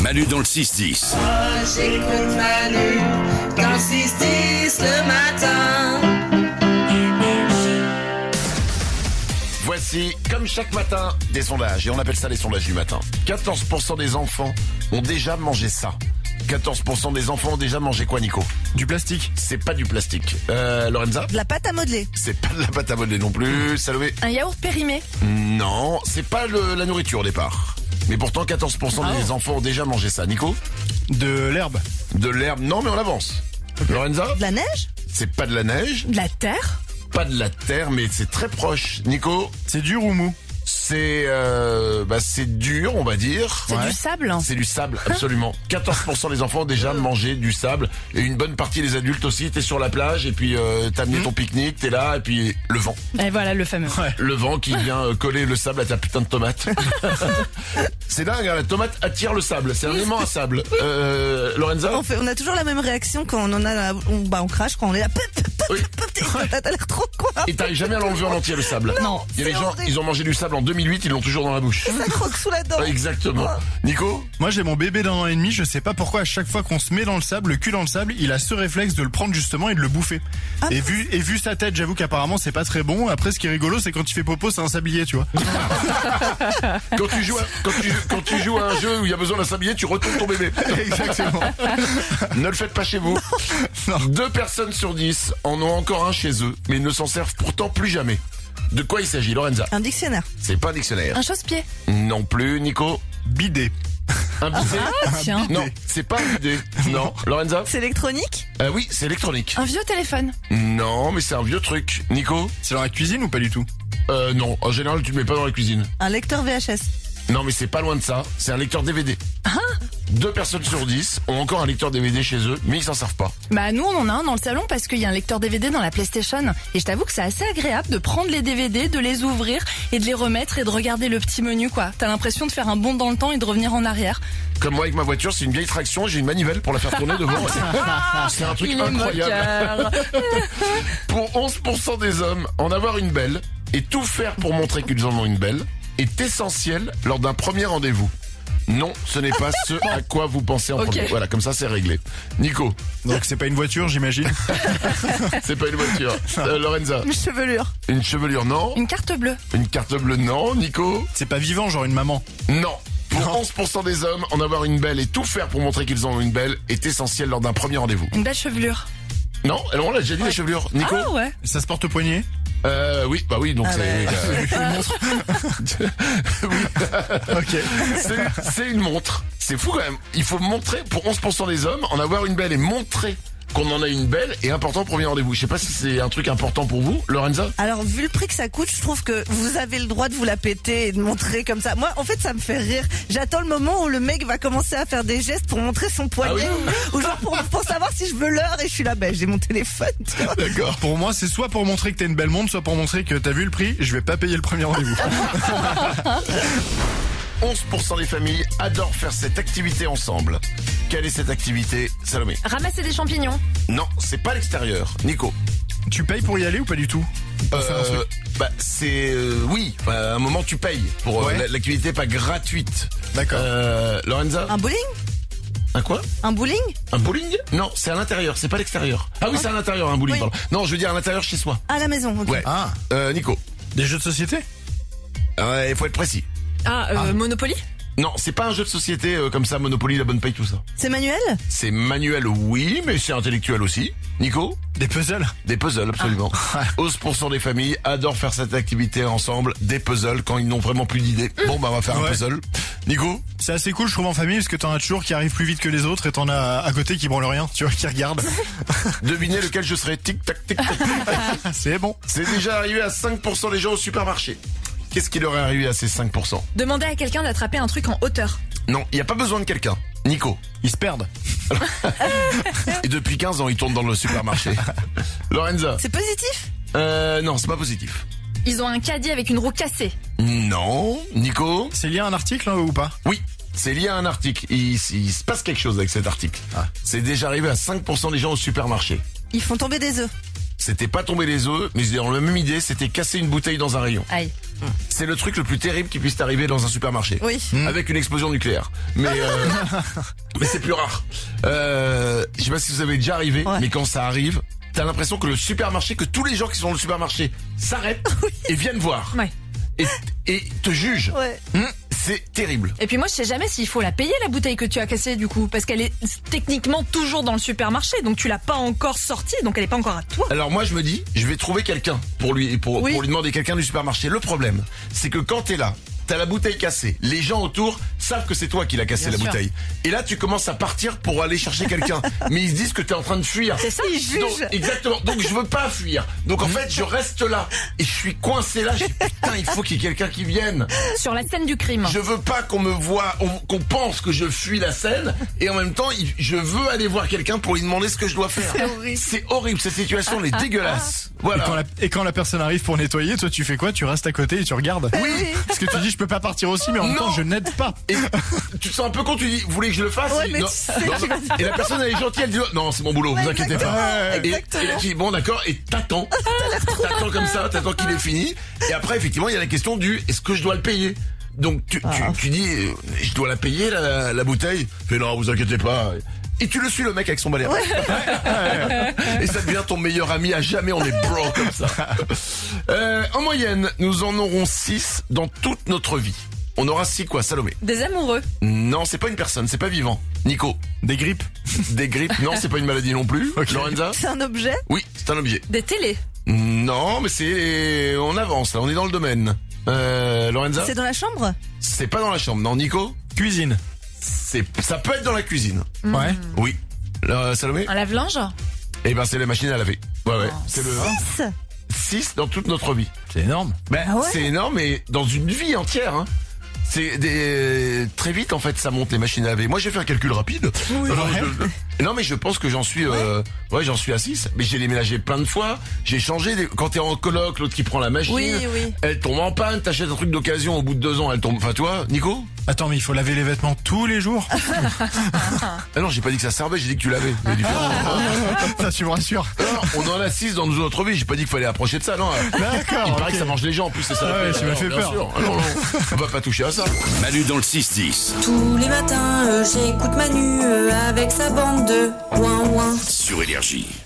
Manu dans le 6-10. Oh, j'écoute Manu dans le 6-10 le matin. Voici, comme chaque matin, des sondages. Et on appelle ça les sondages du matin. 14% des enfants ont déjà mangé ça. 14% des enfants ont déjà mangé quoi, Nico? Du plastique. C'est pas du plastique. Lorenza? De la pâte à modeler. C'est pas de la pâte à modeler non plus. Salomé? Un yaourt périmé. Non, c'est pas la nourriture au départ. Mais pourtant, 14% des enfants ont déjà mangé ça. Nico? De l'herbe. De l'herbe? Non, mais on avance. Lorenza? De la neige. C'est pas de la neige, De la terre. pas de la terre, mais c'est très proche. Nico? C'est dur ou mou? C'est dur, on va dire. C'est du sable. C'est du sable, absolument. 14% des enfants ont déjà mangé du sable. Et une bonne partie des adultes aussi. T'es sur la plage et puis t'as amené ton pique-nique, t'es là et puis le vent. Et voilà le fameux. Le vent qui vient coller le sable à ta putain de tomate. C'est dingue, hein, la tomate attire le sable. C'est un aimant à sable. Lorenza? On a toujours la même réaction quand on en a, on crache quand on est là. Oui. T'as l'air trop quoi. Et t'arrives jamais à l'enlever en entier le sable. Non. Il y a des c'est gens, horrible. ils ont mangé du sable en 2008, ils l'ont toujours dans la bouche. Ça croque sous la dent. Exactement. Nico? Moi j'ai mon bébé d'un an et demi, je sais pas pourquoi à chaque fois qu'on se met dans le sable, le cul dans le sable, il a ce réflexe de le prendre justement et de le bouffer. Ah et vu sa tête, j'avoue qu'apparemment c'est pas très bon. Après ce qui est rigolo c'est quand il fait popo c'est un sablier, tu vois. Quand tu joues à un jeu où il y a besoin d'un sablier, tu retournes ton bébé. Exactement. Ne le faites pas chez vous. Non. 2 personnes sur 10 en ont encore un chez eux, mais ils ne s'en servent pourtant plus jamais. De quoi il s'agit, Lorenza? Un dictionnaire. C'est pas un dictionnaire. Un chausse-pied. Non plus, Nico. Bidet. Un bidet? Ah tiens. Non, c'est pas un bidet. Non. Lorenza? C'est électronique. Oui, c'est électronique. Un vieux téléphone. Non, mais c'est un vieux truc. Nico? C'est dans la cuisine ou pas du tout? Non. En général, tu le mets pas dans la cuisine. Un lecteur VHS. Non, mais c'est pas loin de ça. C'est un lecteur DVD. 2 personnes sur 10 ont encore un lecteur DVD chez eux, mais ils s'en servent pas. Bah nous on en a un dans le salon parce qu'il y a un lecteur DVD dans la PlayStation. Et je t'avoue que c'est assez agréable de prendre les DVD, de les ouvrir et de les remettre et de regarder le petit menu quoi. T'as l'impression de faire un bond dans le temps et de revenir en arrière. Comme moi avec ma voiture, c'est une vieille traction, j'ai une manivelle pour la faire tourner devant. C'est un truc Il est incroyable. moqueur. Pour 11% des hommes, en avoir une belle et tout faire pour montrer qu'ils en ont une belle est essentiel lors d'un premier rendez-vous. Non, ce n'est pas ce à quoi vous pensez en Ok. premier. Voilà, comme ça c'est réglé. Nico, Donc c'est pas une voiture j'imagine. c'est pas une voiture. Lorenza, Une chevelure. une chevelure, non. Une carte bleue. Une carte bleue, non. Nico, C'est pas vivant genre une maman. non. Pour 11% des hommes, en avoir une belle et tout faire pour montrer qu'ils en ont une belle est essentiel lors d'un premier rendez-vous. Une belle chevelure. Non, on l'a déjà dit, la chevelure. Nico? Ah ouais. Ça se porte au poignet? Oui, bah oui, donc Ah Ok. c'est une montre. C'est fou quand même. Il faut montrer, pour 11% des hommes, en avoir une belle et montrer qu'on en a une belle est important pour premier rendez-vous. Je sais pas si c'est un truc important pour vous, Lorenza. Alors, vu le prix que ça coûte, je trouve que vous avez le droit de vous la péter et de montrer comme ça. Moi, en fait, ça me fait rire. J'attends le moment où le mec va commencer à faire des gestes pour montrer son poignet. Ou genre pour savoir si je veux l'heure et je suis là, ben, j'ai mon téléphone, tu vois. D'accord. Pour moi c'est soit pour montrer que t'as une belle montre, soit pour montrer que t'as vu le prix, je vais pas payer le premier rendez-vous. 11% des familles adorent faire cette activité ensemble. Quelle est cette activité, Salomé? Ramasser des champignons. Non, c'est pas l'extérieur. Nico? Tu payes pour y aller ou pas du tout? Pour faire un truc. Oui. À un moment, tu payes pour Ouais. l'activité pas gratuite. D'accord. Lorenza? Un bowling? Un quoi? Un bowling? Un bowling? Non, c'est à l'intérieur, c'est pas l'extérieur. Ah oui, c'est à l'intérieur, un bowling, Oui. pardon. Non, je veux dire à l'intérieur chez soi. À la maison, ok. Ouais. Ah, Nico? des jeux de société? Il faut être précis. Monopoly. Non, c'est pas un jeu de société comme ça, Monopoly, la bonne paye, tout ça. C'est manuel? C'est manuel, oui, mais c'est intellectuel aussi. Nico? Des puzzles? Des puzzles, absolument. 11% des familles adorent faire cette activité ensemble, des puzzles, quand ils n'ont vraiment plus d'idées. Bon, bah, on va faire un Ouais. puzzle. Nico? C'est assez cool je trouve en famille parce que t'en as toujours qui arrivent plus vite que les autres et t'en as à côté qui branlent rien, tu vois, qui regardent. Devinez lequel je serai. Tic, tac, tic, tac. C'est bon. C'est déjà arrivé à 5% des gens au supermarché. Qu'est-ce qui leur est arrivé à ces 5%? Demander à quelqu'un d'attraper un truc en hauteur. Non, il n'y a pas besoin de quelqu'un. Nico? Ils se perdent. Et depuis 15 ans, ils tournent dans le supermarché. Lorenza? C'est positif? Non, c'est pas positif. Ils ont un caddie avec une roue cassée. Non. Nico? C'est lié à un article hein, ou pas? Oui. C'est lié à un article. Il se passe quelque chose avec cet article. C'est déjà arrivé à 5% des gens au supermarché. Ils font tomber des œufs. C'était pas tomber les œufs, mais ils ont la même idée, c'était casser une bouteille dans un rayon. Aïe. C'est le truc le plus terrible qui puisse t'arriver dans un supermarché. Oui. Avec une explosion nucléaire. Mais c'est plus rare. Je sais pas si vous avez déjà arrivé, Ouais. mais quand ça arrive, t'as l'impression que le supermarché, que tous les gens qui sont dans le supermarché s'arrêtent et viennent voir. Ouais. Et te jugent. Ouais. C'est terrible. Et puis moi, je sais jamais s'il faut la payer, la bouteille que tu as cassée, du coup. Parce qu'elle est techniquement toujours dans le supermarché. Donc tu l'as pas encore sortie, donc elle est pas encore à toi. Alors moi je me dis, je vais trouver quelqu'un pour lui demander quelqu'un du supermarché. Le problème, c'est que quand t'es là, t'as la bouteille cassée. Les gens autour savent que c'est toi qui l'as cassé, Bien la sûr. bouteille. Et là tu commences à partir pour aller chercher quelqu'un. Mais ils se disent que t'es en train de fuir. C'est ça, ils jugent. Donc, exactement. Donc je veux pas fuir. Donc en fait je reste là. Et je suis coincé là. Je dis, putain, il faut qu'il y ait quelqu'un qui vienne. Sur la scène du crime. Je veux pas qu'on me voit, qu'on pense que je fuis la scène. Et en même temps, je veux aller voir quelqu'un pour lui demander ce que je dois faire. C'est horrible. C'est horrible. Cette situation, elle est dégueulasse. Voilà. Et quand la personne arrive pour nettoyer, toi tu fais quoi? Tu restes à côté et tu regardes? Oui. Parce que tu dis je peux pas partir aussi, mais en même Non. temps je n'aide pas. Et tu te sens un peu con, tu dis, vous voulez que je le fasse? Ouais, mais Non. tu sais Non, qu'il non. va- Et la personne elle est gentille, elle dit, non, c'est mon boulot, vous inquiétez pas. Et là tu dis, bon d'accord, et t'attends. T'attends comme ça, t'attends qu'il ait fini. Et après, effectivement, il y a la question du, est-ce que je dois le payer? Donc tu dis, je dois la payer la bouteille? Fais non, vous inquiétez pas. Et tu le suis le mec avec son balai. Et ça devient ton meilleur ami à jamais, on est bro comme ça. En moyenne, nous en aurons 6 dans toute notre vie. On aura 6 quoi, Salomé? Des amoureux. Non, c'est pas une personne, c'est pas vivant. Nico? Des grippes. Des grippes? Non, c'est pas une maladie non plus. Ok. Lorenza? C'est un objet. Oui, c'est un objet. Des télés. Non, mais c'est... On avance là, on est dans le domaine. Lorenza? C'est dans la chambre. C'est pas dans la chambre. Non, Nico? Cuisine. Ça peut être dans la cuisine. Ouais. Oui. Salomé? Un lave-linge. Eh ben c'est la machine à laver. Ouais. C'est le 6 dans toute notre vie. C'est énorme. Ben, Ah ouais c'est énorme, mais dans une vie entière. Hein. C'est très vite en fait ça monte les machines à laver. Moi j'ai fait un calcul rapide. Non mais je pense que j'en suis j'en suis à 6. Mais j'ai déménagé plein de fois. J'ai changé. Quand t'es en coloc, l'autre qui prend la machine, Oui. elle tombe en panne. T'achètes un truc d'occasion au bout de 2 ans, elle tombe. Enfin toi, Nico? Attends, mais il faut laver les vêtements tous les jours. Ah non, j'ai pas dit que ça servait, j'ai dit que tu l'avais. C'est différent. Ça, tu me rassures. Non, on en a 6 dans notre vie. J'ai pas dit qu'il fallait approcher de ça. Non. D'accord. Il paraît ok. que ça mange les gens. En plus c'est ça. Ah ouais, tu m'as fait Bien peur. sûr. Ah non, on va pas toucher à ça. Manu dans le 6-10 Tous les matins, j'écoute Manu avec sa bande de ouin ouin. sur Énergie.